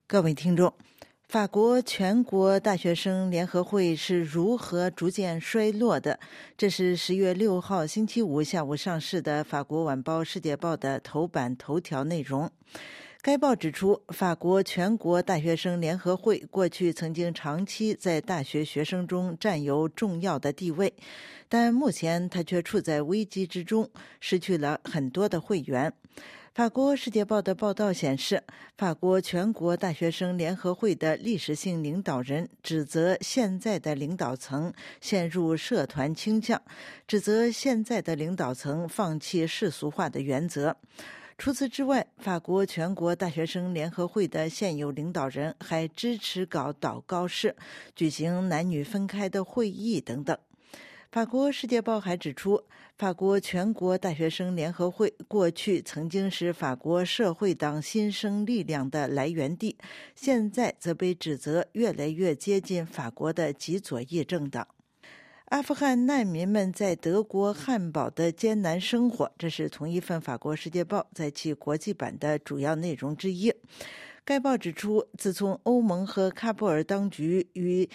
各位听众，法国全国大学生联合会是如何逐渐衰落的？这是10月6号星期五下午上市的法国晚报《世界报》的头版头条内容。该报指出，法国全国大学生联合会过去曾经长期在大学学生中占有重要的地位，但目前它却处在危机之中，失去了很多的会员。法国《世界报》的报道显示，法国全国大学生联合会的历史性领导人指责现在的领导层陷入社团倾向，指责现在的领导层放弃世俗化的原则。除此之外，法国全国大学生联合会的现有领导人还支持搞祷告式、举行男女分开的会议等等。法国《世界报》还指出，法国全国大学生联合会过去曾经是法国社会党新生力量的来源地，现在则被指责越来越接近法国的极左翼政党。阿富汗难民们在德国汉堡的艰难生活，这是同一份法国《世界报》在其国际版的主要内容之一。该报指出，自从欧盟和喀布尔当局于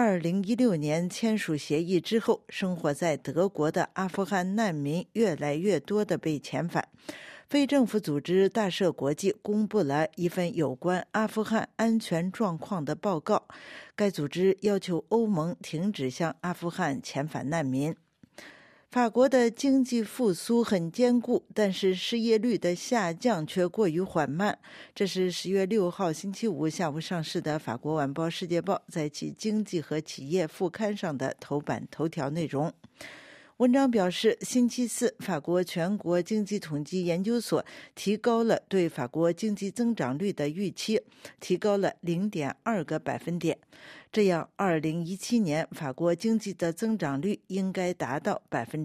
2016年签署协议之后，生活在德国的阿富汗难民越来越多地被遣返。非政府组织大赦国际公布了一份有关阿富汗安全状况的报告，该组织要求欧盟停止向阿富汗遣返难民。法国的经济复苏很坚固，但是失业率的下降却过于缓慢。这是10月6号星期五下午上市的法国晚报《世界报》在其经济和企业副刊上的头版头条内容。文章表示，星期四，法国全国经济统计研究所提高了对法国经济增长率的预期，提高了0.2个百分点。这样，2017年法国经济的增长率应该达到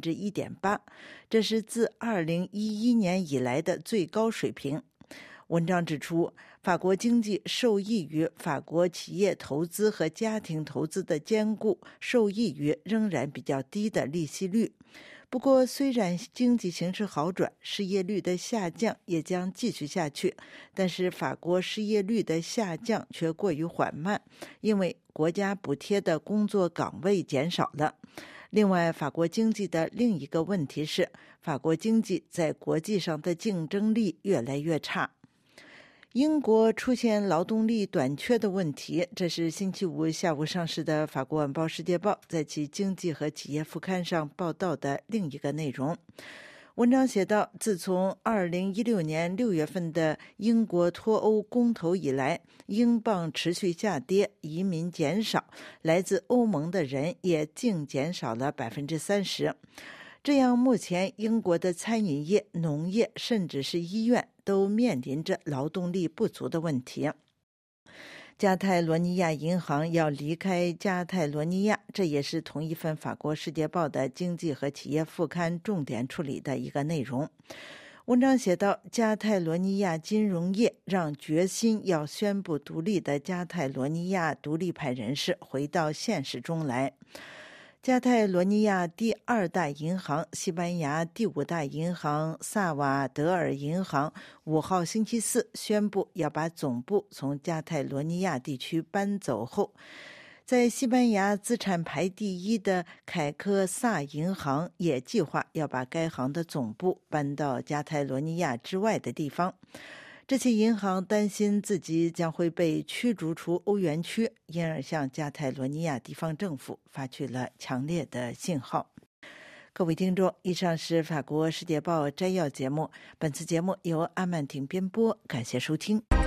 1.8%，这是自2011年以来的最高水平。文章指出，法国经济受益于法国企业投资和家庭投资的兼顾，受益于仍然比较低的利息率。不过，虽然经济形势好转，失业率的下降也将继续下去，但是法国失业率的下降却过于缓慢，因为国家补贴的工作岗位减少了。另外，法国经济的另一个问题是，法国经济在国际上的竞争力越来越差。英国出现劳动力短缺的问题，这是星期五下午上市的法国晚报《世界报》在其经济和企业副刊上报道的另一个内容。文章写道，自从2016年6月份的英国脱欧公投以来，英镑持续下跌，移民减少，来自欧盟的人也净减少了30%。这样，目前英国的餐饮业、农业甚至是医院都面临着劳动力不足的问题。加泰罗尼亚银行要离开加泰罗尼亚，这也是同一份法国《世界报》的经济和企业副刊重点处理的一个内容。文章写道，加泰罗尼亚金融业让决心要宣布独立的加泰罗尼亚独立派人士回到现实中来。加泰罗尼亚第2大银行、西班牙第5大银行萨瓦德尔银行5号星期四宣布要把总部从加泰罗尼亚地区搬走后，在西班牙资产排第1的凯科萨银行也计划要把该行的总部搬到加泰罗尼亚之外的地方。这些银行担心自己将会被驱逐出欧元区，因而向加泰罗尼亚地方政府发去了强烈的信号。各位听众，以上是法国《世界报》摘要节目，本次节目由阿曼婷编播，感谢收听。